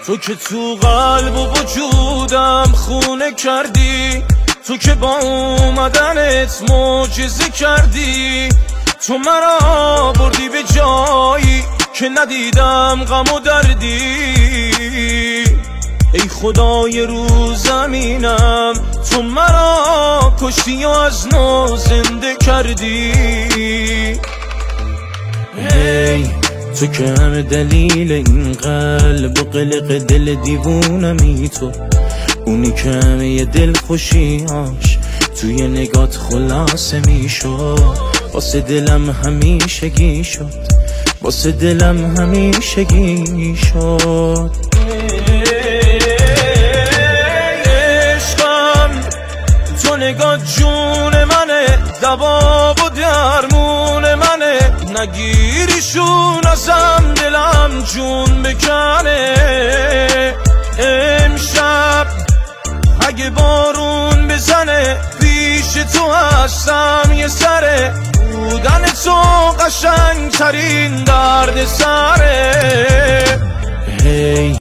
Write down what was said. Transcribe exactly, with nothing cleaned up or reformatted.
تو که تو قلب و وجودم خونه کردی، تو که با اومدنت معجزه کردی، تو مرا بردی به جایی که ندیدم غم و دردی. ای خدای رو زمینم، تو مرا کشتی و از نو زنده کردی. هی تو که همه دلیل این قلب و قلق دل دیوونمی، تو اونی که همه دل خوشیاش توی نگات خلاصه میشد. واسه دلم همیشگی شد، واسه دلم همیشگی شد. عشقم تو نگات جون منه، دوا و درمون منه، نگیریشون ازم دلم جون بکنه. امشب اگه بارون بزنه پیش تو هستم یه سره، بودن تو قشنگ ترین درد سره. هی